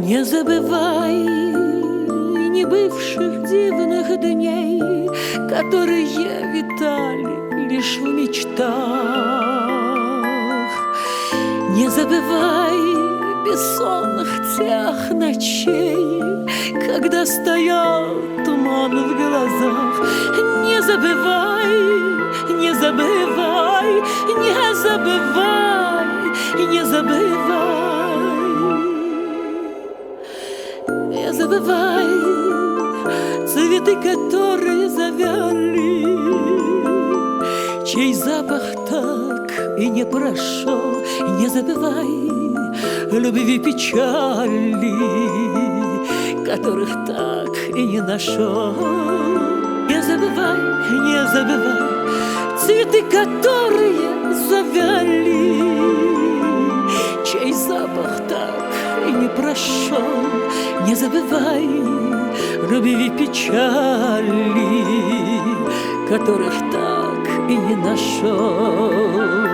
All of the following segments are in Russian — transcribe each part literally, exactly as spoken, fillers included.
Не забывай небывших дивных дней, которые витали лишь в мечтах. Не забывай бессонных тех ночей, когда стоял туман в глазах. Не забывай, не забывай, не забывай, не забывай, не забывай цветы, которые завяли, чей запах так и не прошел. Не забывай любви печали, которых так и не нашел. Не забывай, не забывай цветы, которые завяли, чей запах так и не прошел. Не забывай любви печали, которых так и не нашел.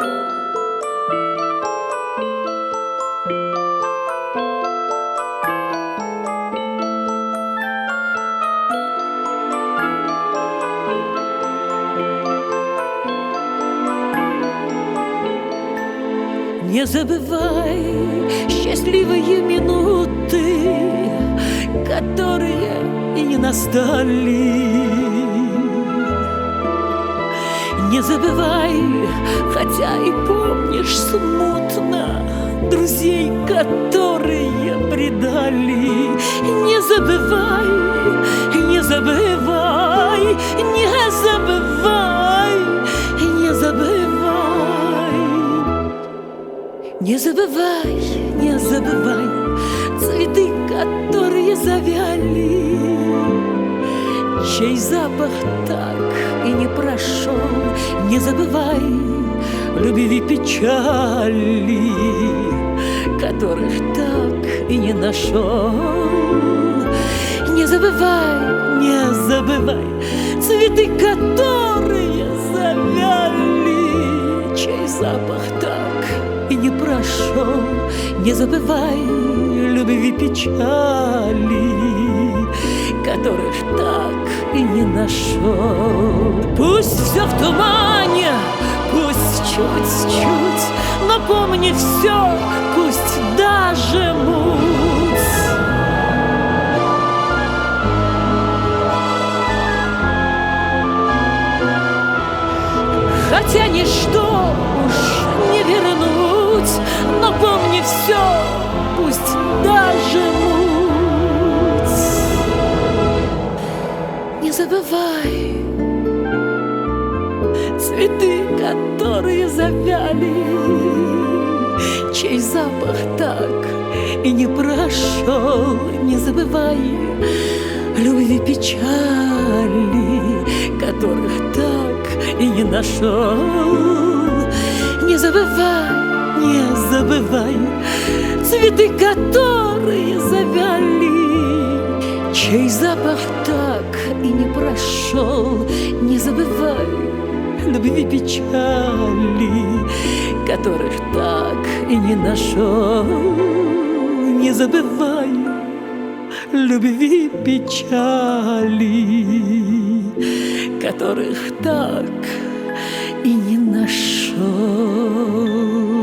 Не забывай счастливые минуты, которые и не настали. Не забывай, хотя и помнишь смутно, друзей, которые предали. Не забывай, не забывай, не забывай, не забывай. Не забывай, не забывай цветы, которые завяли, чей запах так и не прошел. Не забывай любви печали, которых так и не нашел. Не забывай, не забывай цветы, которые завяли, чей запах так и не прошел. Не забывай любви печали, которых так и не нашел. Пусть все в тумане, пусть чуть-чуть, но помни все, пусть даже муть. Хотя ничто уж не вернуть, но помни все, пусть даже муть. Не забывай цветы, которые завяли, чей запах так и не прошел. Не забывай любви печали, которых так и не нашел. Не забывай, не забывай цветы, которые завяли, чей запах так и не прошел. Не забывай любви печали, которых так и не нашел. Не забывай любви печали, которых так и не нашел.